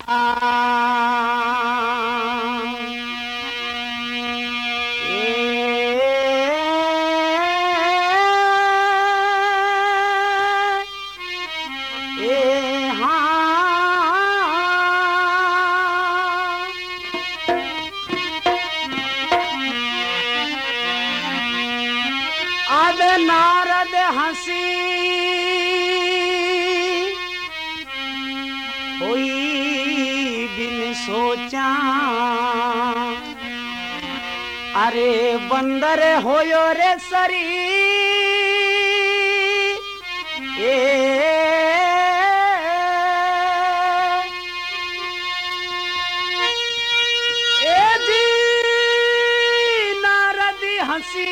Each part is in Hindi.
नारद हंसी होई बिन सोचा, अरे बंदर होयो रे सरी नारद हंसी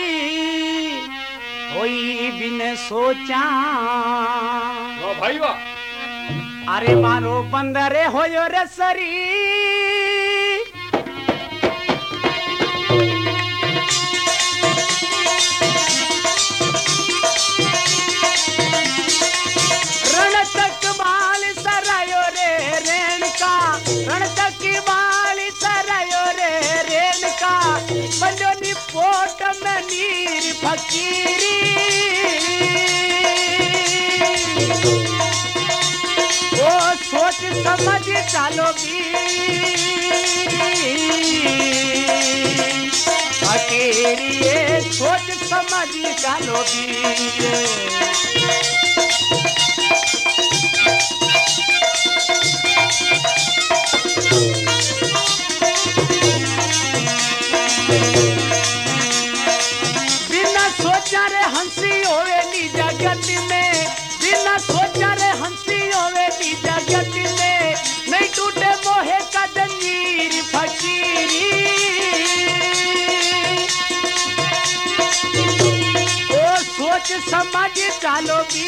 होई बिन सोचा। वाह भाई वाह। अरे मारो बंदरे होयो रे सरी रण तक बाल सरायो रे रेणका, रण तक बाल सरायो रे रेणका, बंजोनी पोट में नीर फकीरी, ओ सोच समझ चालो फकीरी, सोच समझ चालो बिना सोचा रे हंसी होवे नी जगत में, बिना सोचा रे हंसी होवे नी जगत में, नहीं टूटे मोहे का जंजीर फकीरी, ओ सोच समझ चालोगी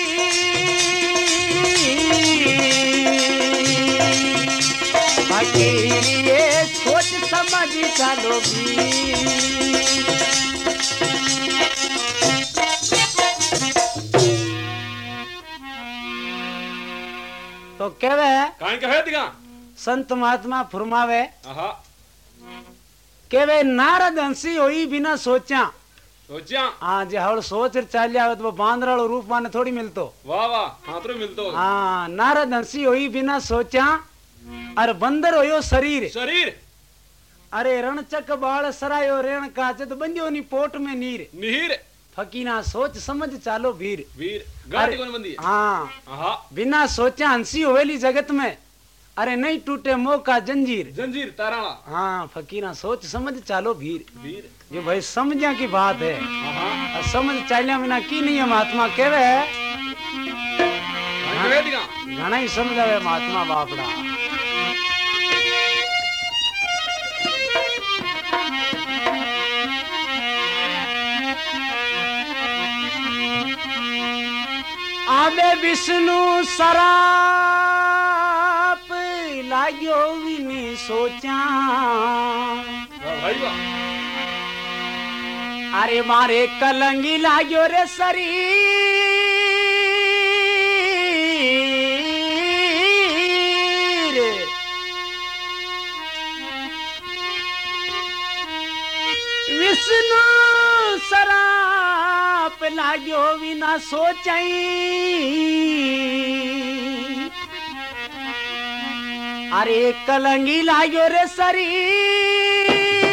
फकीरी, सोच समझ चालोगी। तो कहवे काई कहे दिगा संत महात्मा फरमावे आहा कहवे नारद हंसी होई बिना सोचा, सोचा हाँ जे हवल सोच चालिया तो बांदरा रूप माने थोड़ी मिलतो। वाह वाह, हाँ तो मिलतो। हाँ नारद हंसी होई बिना सोचा, अरे बंदर होयो शरीर शरीर, अरे रणचक बाल सरायो रेण काचे तो बंदियो नी पोट में नीर नीर, फकीना सोच समझ चालो वीर वीर गाड़ी कौन बंदी। हाँ आहा बिना सोचा हंसी होवेली जगत में, अरे नहीं टूटे मोह का जंजीर, जंजीर ताराला। हाँ फकीरा सोच समझ चालो वीर वीर ये भाई समझा की बात है। आहा समझ चालिया बिना की नहीं है महात्मा कहवे काई कहे दिगा घना ही समझावे महात्मा बापड़ा। आबे विष्णु सराप लाग्यो विनी सोचा, वाह भाई वाह। अरे मारे कलंगी लाग्यो रे शरीर, विष्णु सराप लाग्यो विना सोचाई, अरे कलंगी लाग्यो रे शरीर,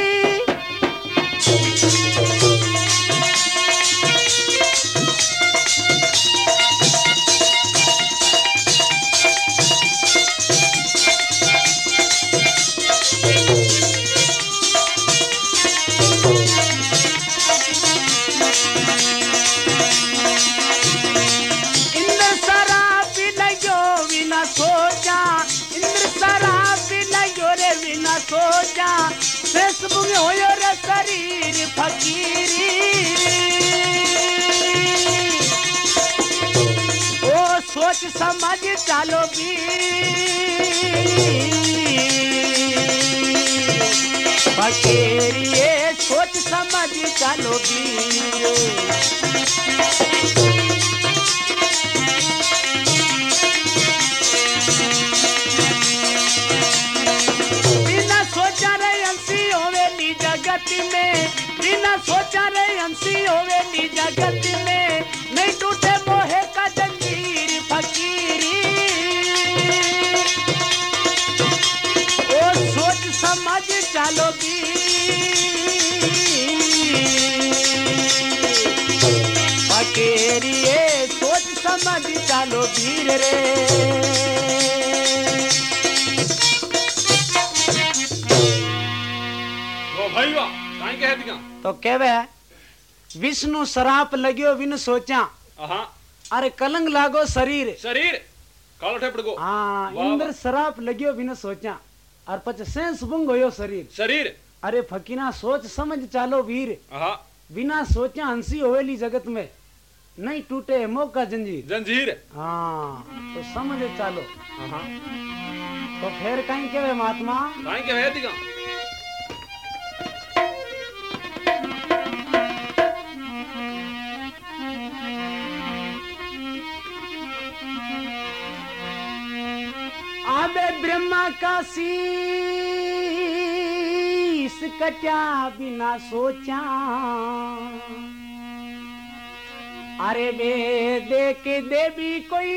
सोचा फेसबुक होयो रे शरीर फकीरी, ओ सोच समझ चालोगी फकीरी, सोच समझ चालोगी। जगत में, बिना सोचा रे हंसी होवेली जगत में, नहीं टूटे मोहे का जंजीर फकीरी। ओ सोच समझ चलोगी फकीरी, सोच समझ चलो वीर रे। भाई वाह काई कह दिया तो कहवे विष्णु सराप लग्यो बिन सोचा, हां अरे कलंग लागो शरीर शरीर कालो ठेपड़ को। हाँ वाह, इंद्र वाह। सराप लग्यो बिन सोचा, और पछ सेंस बुंग होयो शरीर। शरीर अरे फकीना सोच समझ चालो वीर, हां बिना सोचा हंसी होवेली जगत में, नहीं टूटे मौका जंजीर। जंजीर हाँ तो समझ चालो। हां तो फिर कहीं कहवे महात्मा, काई कह दिया आबे ब्रह्मा का शीश कट्या बिना सोचा, अरे वे देख देवी कोई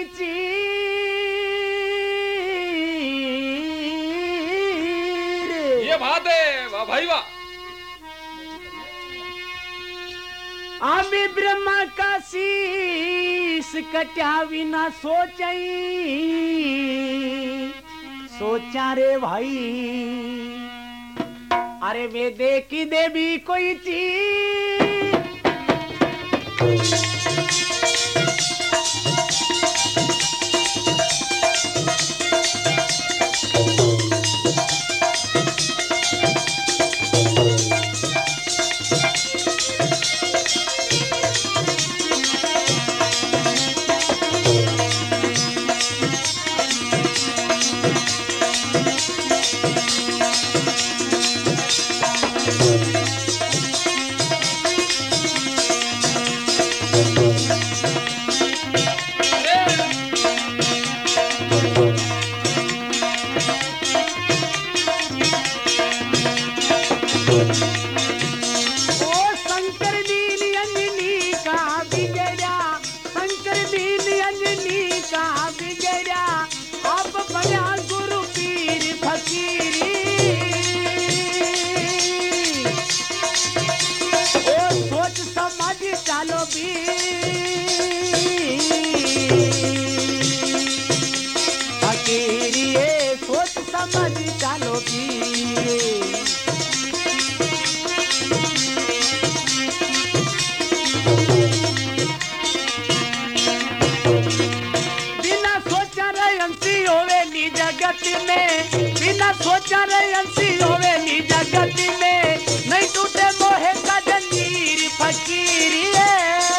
चीर। ये बात है वाह भाई वाह। अभी ब्रह्मा का शीश कट्या बिना सोचाई, सोचा रे भाई, अरे वे देखी देवी कोई चीज। बिना सोचा रे हंसी होवेली जगत में, नहीं टूटे मोहे का जंजीर फकीरी है।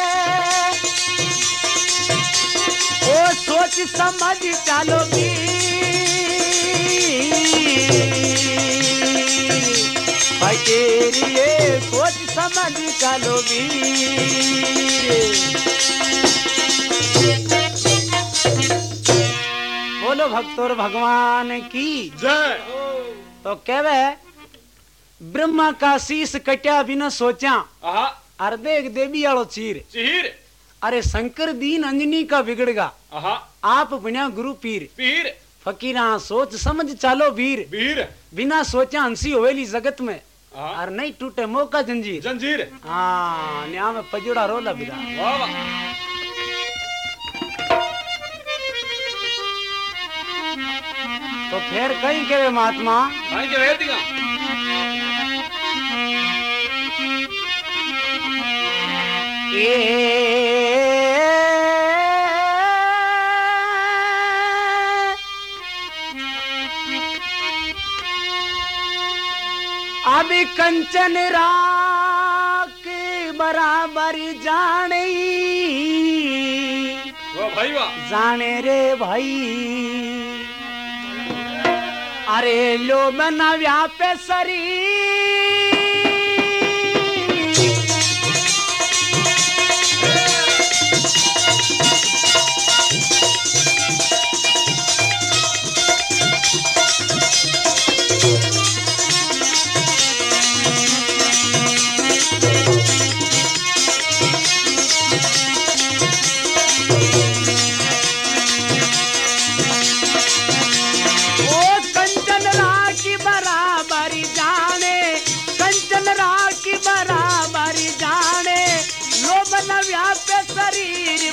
ओ सोच समझ चलोगी फकीरी है, सोच समझ चलोगी। बोलो भक्तोर भगवान की जय। तो कहवे ब्रह्मा का शीश कट्या बिना सोचा, आहा अर देख देवी आलो चीर। चीर अरे शंकर दीन अंजनी का बिगड़गा, आहा आप बन्या गुरु पीर। पीर फकीरा सोच समझ चालो वीर, वीर बिना सोचा हंसी होवेली जगत में, आहा और नहीं टूटे मौका जंजीर। जंजीर हाँ न्या में पजोड़ा रोला बिरा। वाह वाह। तो फिर कहीं के महात्मा, काई कह दिया अभी कंचन राख बराबर जाने, वाह भाई वाह। जाने रे भाई, अरे लो बना व्यापे सरी।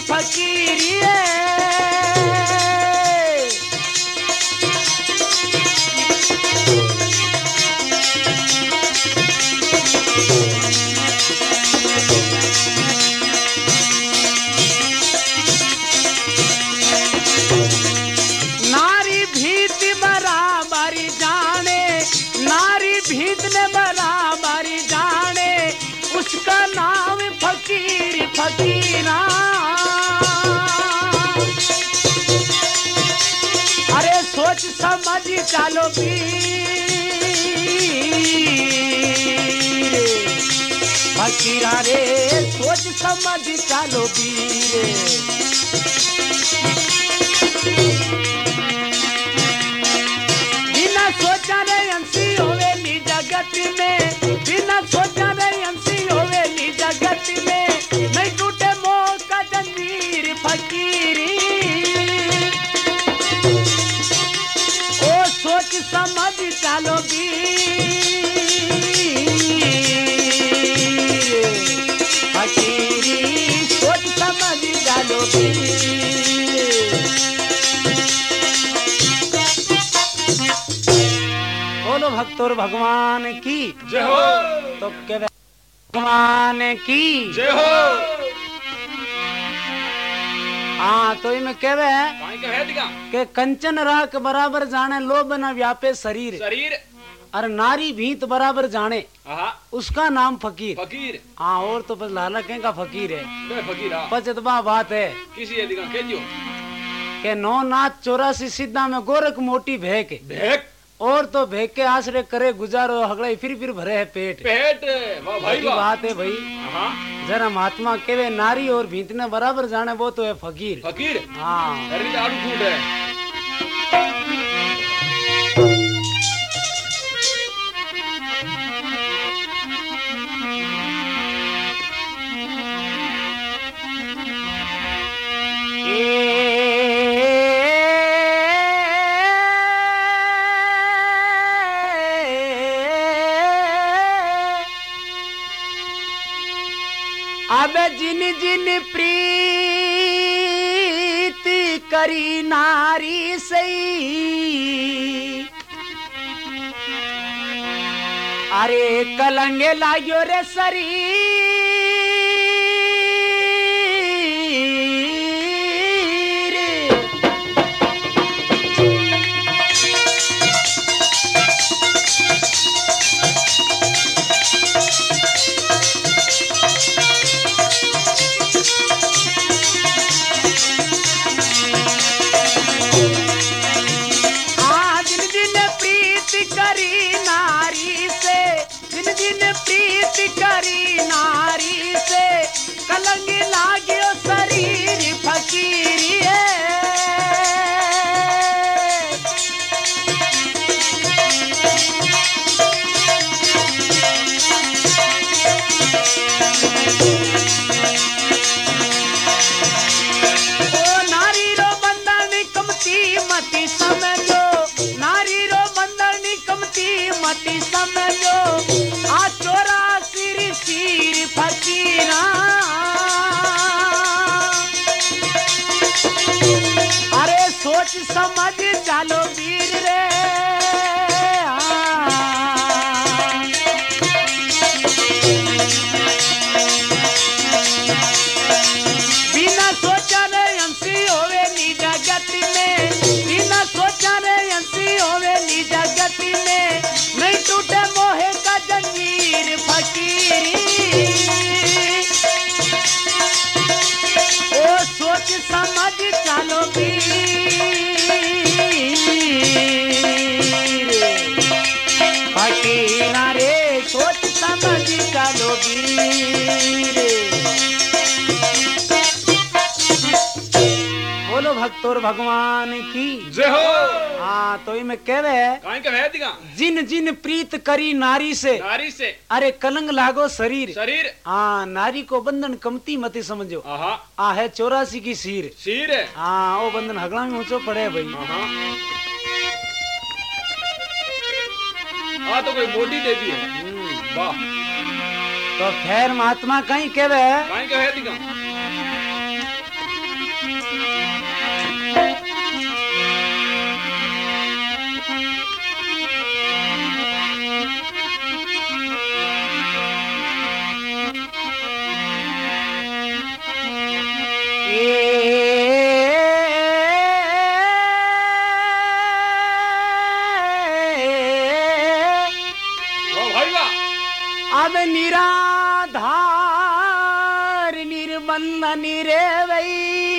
फकीरी है। नारी भीत बराबरी जाने, नारी भीत ने बराबरी जाने, उसका नाम फकीर फकीरा। अरे सोच समझ चालो पीर फकीरा रे, सोच समझ चालो पीर। बिना सोचा रे अंशी होवे नी जगत में, बिना सोचा रे अंशी होवे नी जगत में, नहीं टूटे मोह का जंजीर फकीरी। ओ सोच समझ चालो फकीरी, सोच समझ चालो बोलो भक्तोर भगवान की जय हो। तो के भगवान की जय हो। हाँ तो इनमें कहवे काई कहे दिगा के कंचन राख बराबर जाने लोभ न व्यापे शरीर, शरीर और नारी भीत बराबर जाने आहा उसका नाम फकीर। फकीर हाँ और तो बस लाला का फकीर है। बे फकीर आ पचतबा बात है किसी है दिगा कहजो के 9 नाथ 84 सिद्धा में गोरख मोटी भेक, भेक और तो भेक के आश्रय करे गुजारो हगड़े फिर भरे है पेट। पेट वाह भाई वाह बात है भाई। हां जरा महात्मा केवे नारी और भीत ने बराबर जाने वो तो है फकीर। फकीर हाँ अरे आड़ू फूट है। अब जिन जिन प्रीत करी नारी सही, अरे कलंगे लाग्यो रे शरीर। करी नारी से कलंग लाग्यो शरीर फकीरी है। ओ नारी रो बंधन कमती मती समझो, नारी रो बंधन कमती मती समझो, आ चोरा सिर फकीरा। अरे सोच समझ चालो वीर रे। बिना सोचा रे अंशी होवे नी जगत में, बिना सोचा रे अंशी होवे नी जगत में, नहीं टूटे मोहे का जंजीर फकीरी। ओ सोच समझ चालो फकीरा रे, सोच समझ चालो वीर। बोलो भक्तोर भगवान की जय हो। हाँ तो इनमें कहवे काई कहे दिगा जिन जिन प्रीत करी नारी से, नारी से अरे कलंग लागो शरीर। शरीर हाँ नारी को बंधन कमती मती समझो, आहा आ है 84 की सीर। शीर है हाँ वो बंधन हगड़ा में ऊंचो पड़े भाई। आहा आ तो कोई मोटी देवी है। वाह तो खैर महात्मा कहीं कहवे काई कहे दिगा अब निराधार निर्बंधन रे वही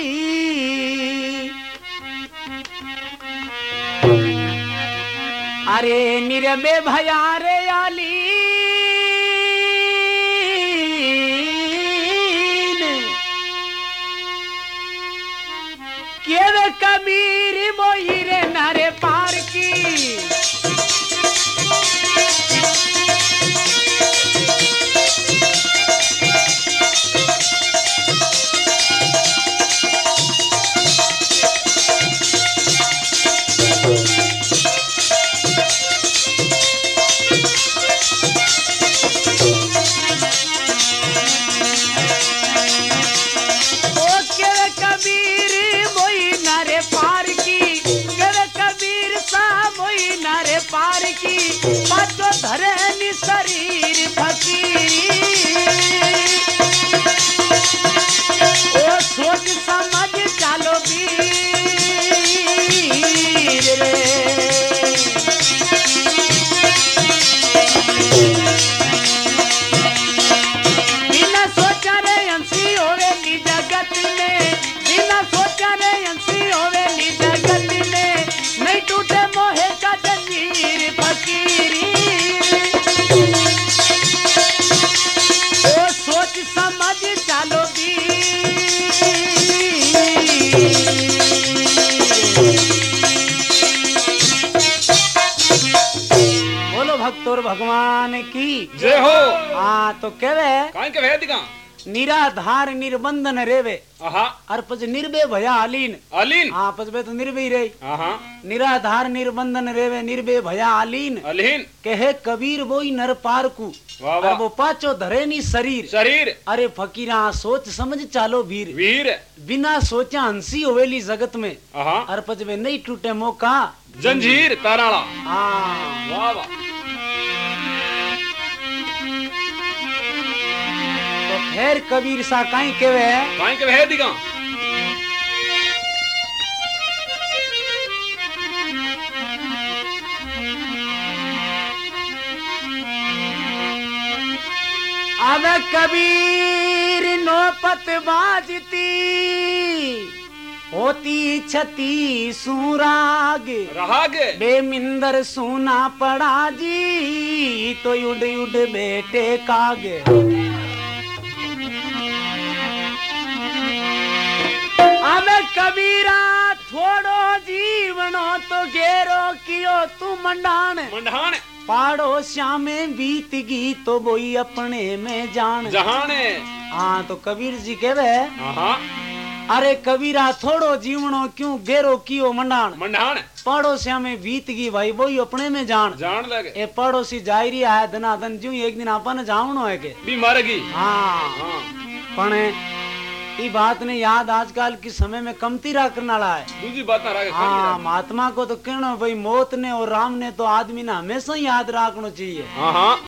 अरे निर्बे भयारे आलीन केवे कबीर मोही रे नारे पार की पार की पाचो धरे शरीर फकीरी ओ सोच समझ चालो वीर रे बिना सोचा रे अंशी होवे नी जगत में बिना सोचा रे अंशी होवे नी जगत में नहीं टूटे मोहे का जंजीर फकीरी ओ सोच समझ चालो बोलो भक्तोर भगवान की जय हो। हाँ तो कहवे काई के वह दिखा निराधार निर्बंधन रेवे आहा और पज निर्भय भया आलीन अलीन हाँ पजबे तो निर्भय रही आहा निराधार निर्बंधन रेवे निर्भय भया आलीन अलीन कहे कबीर बोई नर पार को वाह और वाह वो पाचो धरे नी शरीर शरीर अरे फकीरा सोच समझ चालो वीर वीर बिना सोचा हंसी होवेली जगत में आहा और पजबे नहीं टूटे मौका जंजीर ताराला हाँ वाह वाह तो फिर कबीर सा काई केवे काई के वह दिखा अब कबीर नौपत बाजती होती छती सुराग राग बेमिंदर सुना पड़ा जी तो उड़ उड़ बेटे कागे अब कबीरा थोड़ो जीवनो तो घेरो कियो तू मंडान मंडान पाड़ो श्यामे बीत गई तो बोई अपने में जान जहाने हाँ तो कबीर जी कहवे आहा अरे कबीरा थोड़ो जीवनो क्यों घेरो कियो मंडान मंडान पड़ोसिया में बीत गई भाई वही अपने में जान जान लगे ए पड़ोसी जायरी है धनाधन जू एक दिन अपन जावनो है के बीमार की हाँ हाँ पण ई बात ने याद आजकल के समय में कमती रखने वाला है दूसरी बात ना रखे हाँ महात्मा को तो कहना भाई मौत ने और राम ने तो आदमी ने हमेशा याद रखना चाहिए हाँ हाँ